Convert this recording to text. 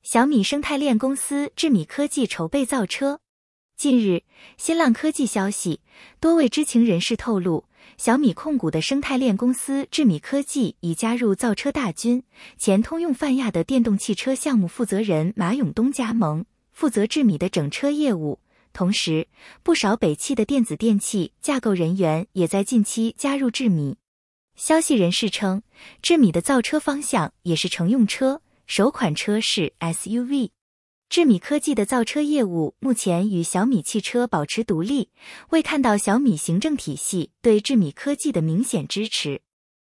小米生态链公司智米科技筹备造车。近日，新浪科技消息，多位知情人士透露，小米控股的生态链公司智米科技已加入造车大军，前通用泛亚的电动汽车项目负责人马永东加盟，负责智米的整车业务。同时，不少北汽的电子电器架构人员也在近期加入智米。消息人士称，智米的造车方向也是乘用车，首款车是 SUV。智米科技的造车业务目前与小米汽车保持独立，未看到小米行政体系对智米科技的明显支持。